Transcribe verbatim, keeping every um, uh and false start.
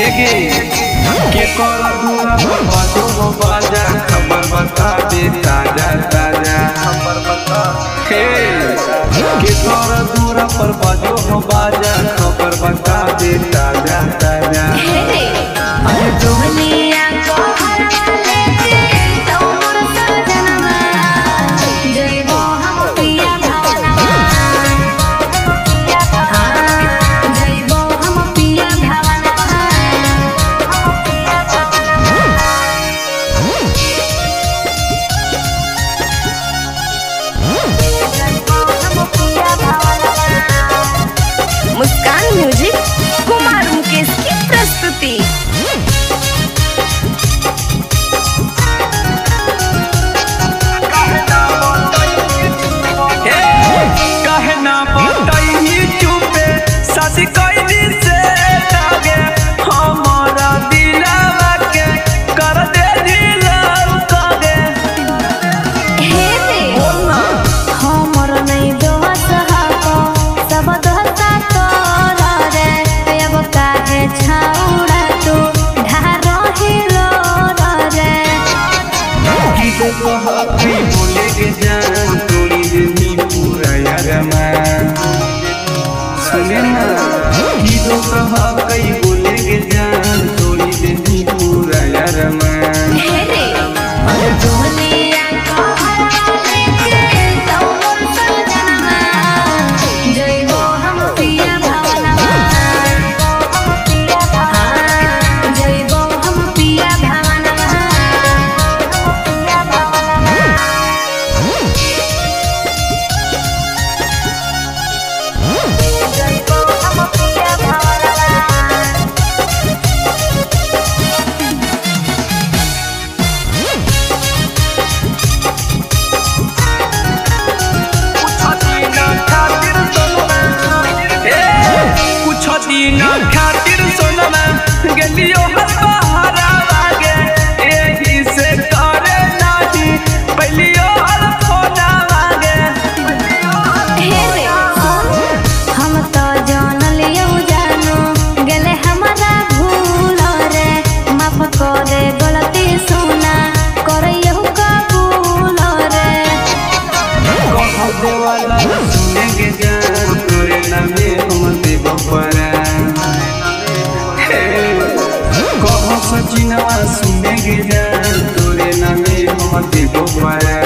एगे के कर दूरा पर बाजो हो बाजा खबर बता दे ताजा ताजा खबर बता हे के कर दूरा पर बाजो हो बाजा खबर बता दे ताजा ताजा अरे डोलिया को हरवाले के तोर सजनवा जइबो हम पिया भावनवा पिया भावनवा जइबो हम पिया भावनवा पिया भावनवा जइबो हम पिया भावनवा। मुस्कान म्यूजिक कुमार मुकेश की प्रस्तुति। बोले के जान तोड़ी देनी पूरा यार मैं सुने ना की तो कहा कई बोले के जान तोड़ी देनी पूरा यार मैं खातिर सोनमा गेलियो हर बहारा लागे एही से करे नाही पहलियो हर फोना लागे हम तो जान लियो जानो गेले हमारा भूल रे माफ कर दे गलती सुना करियो कबूल रे कह देवाला सुने के जान तोरे नामे हम देव परा सचिनवा सुने के जान तोरे नामे हम देव परा।